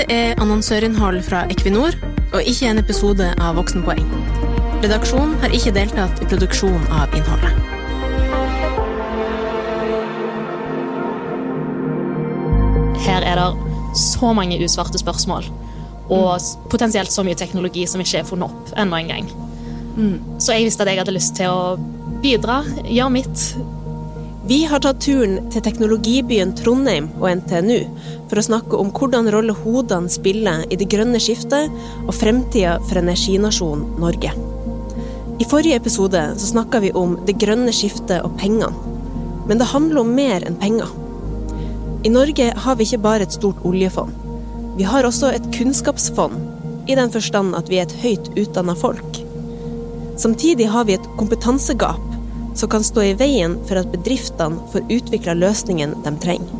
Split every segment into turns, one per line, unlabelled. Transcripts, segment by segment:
annonsørinnhold fra Equinor, og ikke en episode av Voksenpoeng. Redaksjonen har ikke deltatt i produksjon av innholdet. Her det så mange usvarte spørsmål, og potensielt så mye teknologi som ikke funnet opp enda en gang. Så jeg visste at jeg hadde lyst til å bidra, gjøre mitt.
Vi har tatt turen til teknologibyen Trondheim og NTNU for å snakke om hvordan rolle hodene spiller i det grønne skiftet og fremtiden for energinasjonen Norge. I forrige episode så snakket vi om det grønne skiftet og pengene, men det handler om mer enn penger. I Norge har vi ikke bare et stort oljefond. Vi har også et kunnskapsfond, i den forstand at vi et høyt utdannet folk. Samtidig har vi et kompetansegap som kan stå i veien for at bedriftene får utviklet løsningen de trenger.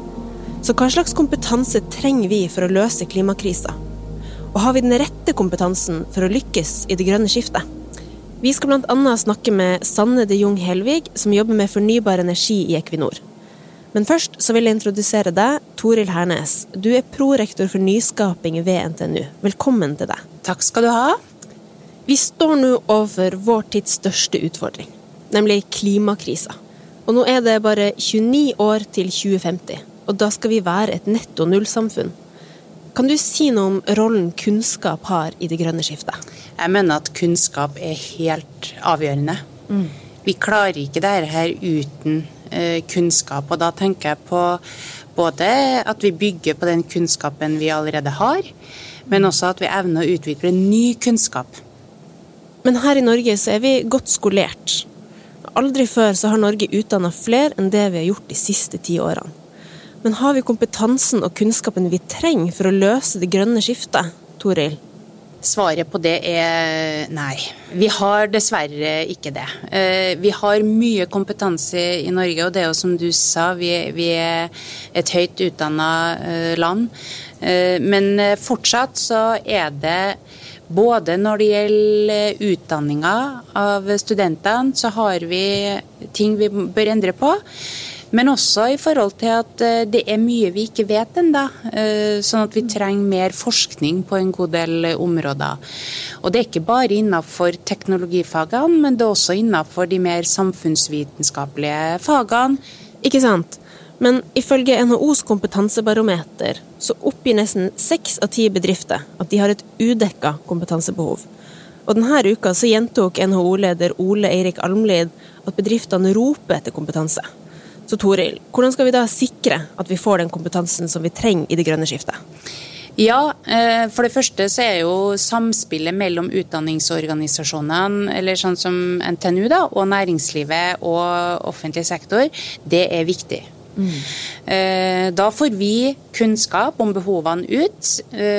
Så hva slags kompetanse trenger vi for å løse klimakrisen? Og har vi den rette kompetansen for å lykkes i det grønne skiftet? Vi skal blant annet snakke med Sanne de Jong Helvig, som jobber med fornybar energi i Equinor. Men først så vil jeg introdusere deg, Toril Hernes. Du prorektor for nyskaping ved NTNU. Velkommen til deg.
Takk skal du ha.
Vi står nå overfor vår tids største utfordring, nemlig klimakrisen. Og nå det bare 29 år til 2050, og da skal vi være et netto nullsamfunn. Kan du si noe om rollen kunnskap har i det grønne skiftet?
Jeg mener at kunnskap helt avgjørende. Vi klarer ikke dette her uten kunnskap, og da tenker jeg på både at vi bygger på den kunnskapen vi allerede har, men også at vi evner å utvikle ny kunnskap.
Men her i Norge så vi godt skolert. Aldri før så har Norge utdannet flere enn det vi har gjort de siste 10 årene. Men har vi kompetansen og kunnskapen vi trenger for å løse det grønne skiftet, Toril?
Svaret på det nei. Vi har dessverre ikke det. Vi har mye kompetanse i Norge, og det jo som du sa, vi et høyt utdannet land. Men fortsatt så det både når det gjelder utdanningen av studentene, så har vi ting vi bør endre på, men også i forhold til at det mye vi ikke vet enda, sånn at vi trenger mer forskning på en god del områder. Og det ikke bare innenfor teknologifagene, men det også innenfor de mer samfunnsvitenskapelige fagene.
Ikke sant? Men ifølge NHOs kompetansebarometer så oppgir nesten 6 av 10 bedrifter at de har et udekket kompetansebehov. Og denne uka så gjentok NHO-leder Ole Eirik Almlid at bedriftene roper etter kompetanse. Så Toril, hvordan skal vi da sikre at vi får den kompetansen som vi trenger i det grønne skiftet?
Ja, for det første så jo samspillet mellom utdanningsorganisasjonene, eller sånn som NTNU da, og næringslivet og offentlig sektor, det viktig. Da får vi kunnskap om behovene ut,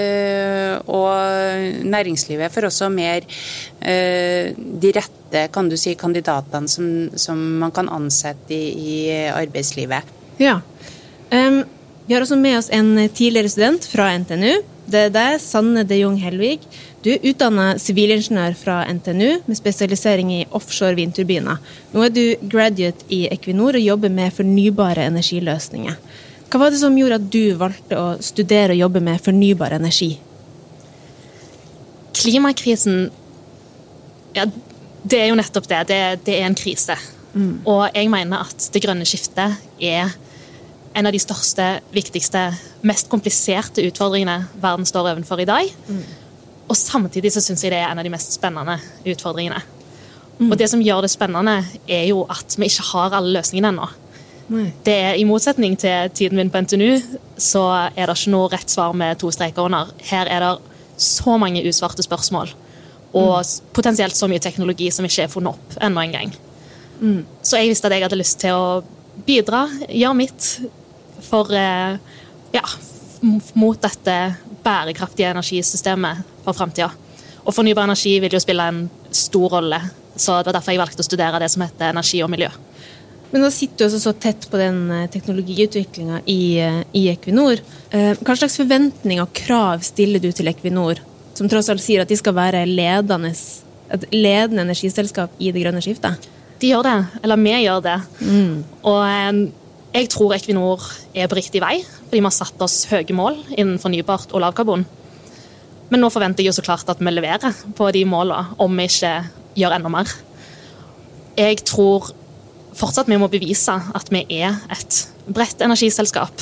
og næringslivet får også mer de rette, kan du si, kandidatene som man kan ansette i arbeidslivet.
Ja, vi har også med oss en tidligere student fra NTNU. Det deg, Sanne de Jong Helvig. Du utdannet sivilingeniør fra NTNU med spesialisering i offshore vindturbiner. Nå du graduate i Equinor og jobber med fornybare energiløsninger. Hva var det som gjorde at du valgte å studere og jobbe med fornybar energi?
Klimakrisen, ja, det jo nettopp det. Det en krise. Og jeg mener at det grønne skiftet en av de største, viktigste, mest kompliserte utfordringene verden står overfor i dag. Og samtidig så synes jeg det en av de mest spennende utfordringene. Og det som gjør det spennende jo at vi ikke har alle løsningene ennå. Det i motsetning til tiden min på NTNU, så det ikke noe rett svar med 2 streker under. Her det så mange usvarte spørsmål, og potensielt så mye teknologi som ikke funnet opp enda en gang. Så jeg visste at jeg hadde lyst til å bidra, gjøre mitt for, mot dette bærekraftige energisystemet for fremtiden. Og fornybar energi vil jo spille en stor rolle, så det var derfor jeg valgte å studere det som heter energi og miljø.
Men nå sitter du også så tett på den teknologiutviklingen i Equinor. Hva slags forventninger og krav stiller du til Equinor, som tross alt sier at de skal være et ledende energiselskap i det grønne skiftet?
De gjør det, eller vi gjør det. Og Jeg tror Equinor på riktig vei, fordi vi har satt oss høye mål innen fornybart og lavkarbon. Men nå forventer jeg jo så klart at vi leverer på de målene, om vi ikke gjør enda mer. Jeg tror fortsatt vi må bevise at vi et bredt energiselskap.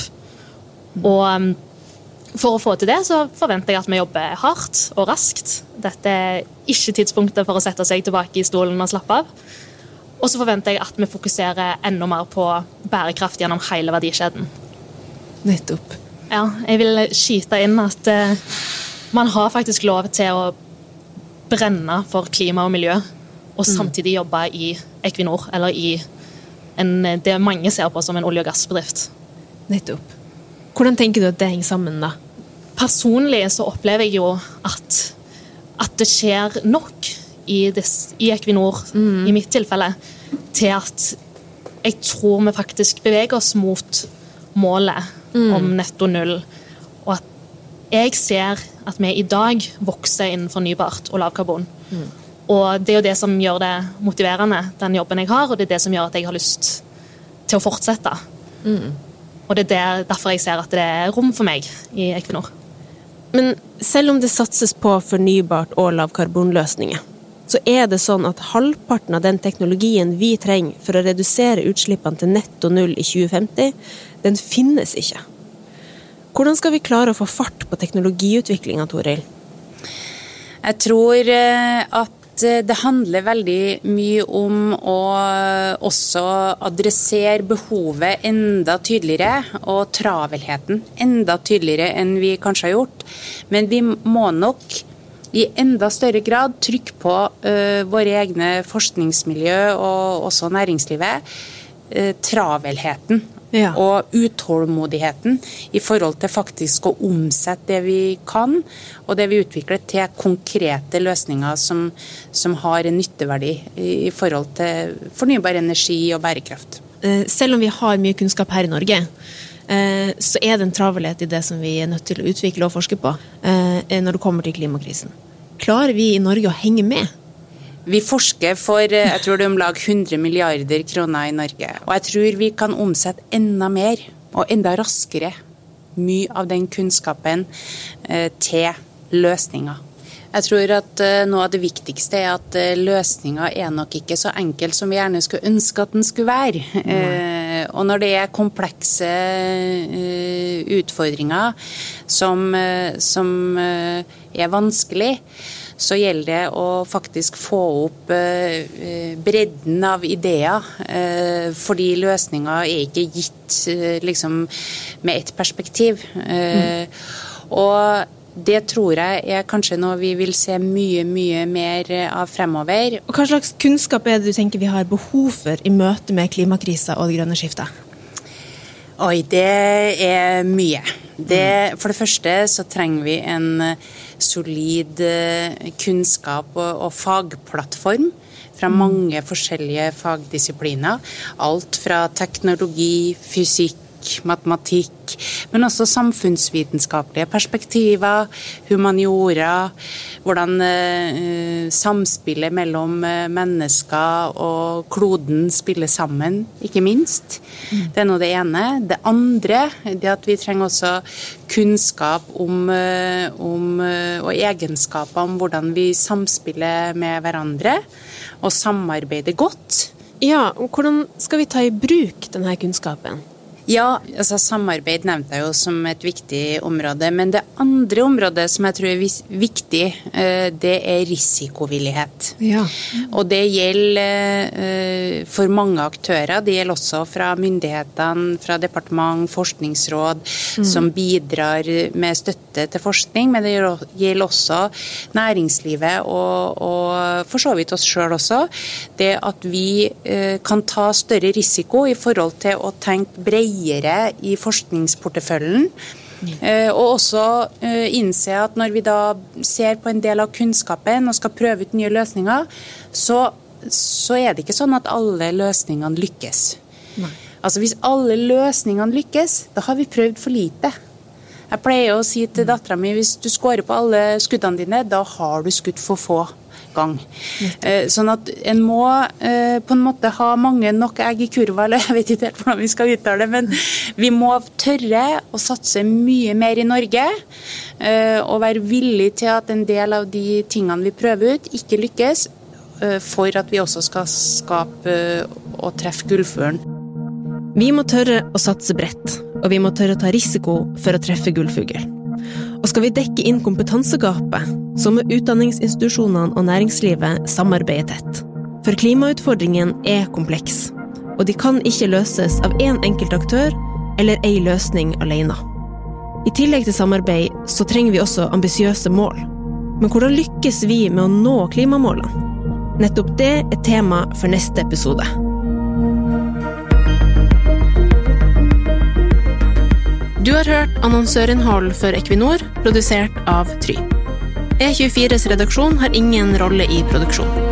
Og for å få til det, så forventer jeg at vi jobber hardt og raskt. Dette ikke tidspunktet for å sette seg tilbake i stolen og slappe av. Og så forventer jeg at vi fokuserer enda mer på bærekraft gjennom hele verdikjeden.
Nettopp.
Ja, jeg vil skyte inn at man har faktisk lov til å brenne for klima og miljø, og samtidig jobbe i Equinor, eller i det mange ser på som en olje- og gassbedrift.
Nettopp. Hvordan tenker du at det henger sammen da?
Personlig så opplever jeg jo at det skjer nok i Equinor, i mitt tilfelle, til at jeg tror vi faktisk beveger oss mot målet om netto null, og at jeg ser at vi i dag vokser innen fornybart og lavkarbon. Og det jo det som gjør det motiverende, den jobben jeg har, og det det som gjør at jeg har lyst til å fortsette. Og det derfor jeg ser at det rom for meg i Equinor.
Men selv om det satses på fornybart og lavkarbonløsninger, så det sånn at halvparten av den teknologien vi trenger for å redusere utslippene til netto null i 2050, den finnes ikke. Hvordan skal vi klare å få fart på teknologiutviklingen, Toril?
Jeg tror at det handler veldig mye om å også adressere behovet enda tydeligere, og travelheten enda tydeligere enn vi kanskje har gjort. Men vi må nok i enda større grad trykke på våre egne forskningsmiljø og også næringslivet, travelheten. Ja. Og utålmodigheten i forhold til faktisk å omsette det vi kan, og det vi utvikler til konkrete løsninger som har en nytteverdi i forhold til fornybar energi og bærekraft.
Selv om vi har mye kunnskap her i Norge, så det en travelhet i det som vi nødt til å utvikle og forske på når det kommer til klimakrisen. Klarer vi i Norge å henge med?
Vi forsker for, jeg tror det om lag 100 milliarder kroner i Norge, og jeg tror vi kan omsette enda mer og enda raskere mye av den kunnskapen til løsninger. Jeg tror at noe av det viktigste at løsninger nok ikke så enkelt som vi gjerne skulle ønske at den skulle være. Og når det komplekse utfordringer som vanskelig, så gjelder det å faktisk få opp bredden av ideer, fordi løsninger ikke gitt liksom, med et perspektiv. Og det tror jeg kanskje noe vi vil se mye, mye mer av fremover.
Og hva slags kunnskap det du tenker vi har behov for i møte med klimakrisa og det grønne skiftet?
Oi, det mye. For det første så trenger vi en solid kunnskap og fagplattform fra mange forskjellige fagdisipliner. Alt fra teknologi, fysikk, matematikk, men også samfunnsvitenskapelige perspektiver, humaniora, hvordan samspillet mellom mennesker og kloden spiller sammen, ikke minst. Det nå det ene. Det andre, det at vi trenger også kunnskap om og egenskaper om hvordan vi samspiller med hverandre og samarbeider godt.
Ja, og hvordan skal vi ta i bruk denne kunnskapen?
Ja, altså samarbeid nevnte jeg jo som et viktig område, men det andre området som jeg tror viktig, det risikovillighet. Ja. Og det gjelder for mange aktører, det gjelder også fra myndighetene, fra departement, forskningsråd, som bidrar med støtte til forskning, men det gjelder også næringslivet og for så vidt oss selv også, det at vi kan ta større risiko i forhold til å tenke bredere i forskningsporteføljen, og også innse at når vi da ser på en del av kunnskapen og skal prøve ut nye løsninger, så det ikke sånn at alle løsningene lykkes. Nei. Altså hvis alle løsningene lykkes, da har vi prøvd for lite. Jeg pleier å si til datteren min, hvis du skårer på alle skuddene dine, da har du skutt for få gang. Sånn at en må på en måte ha mange nok egg i kurva, eller jeg vet ikke helt hvordan vi skal uttale det, men vi må tørre å satse mye mer i Norge, og være villig til at en del av de tingene vi prøver ut ikke lykkes, for at vi også skal skape og treffe gullfuglen.
Vi må tørre å satse bredt, og vi må tørre å ta risiko for å treffe gullfugl. Og skal vi dekke inn kompetansegapet, så må utdanningsinstitusjonene og næringslivet samarbeide tett. For klimautfordringen er kompleks, og de kan ikke løses av en enkelt aktør eller en løsning alene. I tillegg til samarbeid så trenger vi også ambisiøse mål. Men hvordan lykkes vi med å nå klimamålene? Nettopp det er tema for neste episode. Du har hørt annonsørinnhold for Equinor, produsert av Try. E24s redaksjon har ingen rolle i produksjon.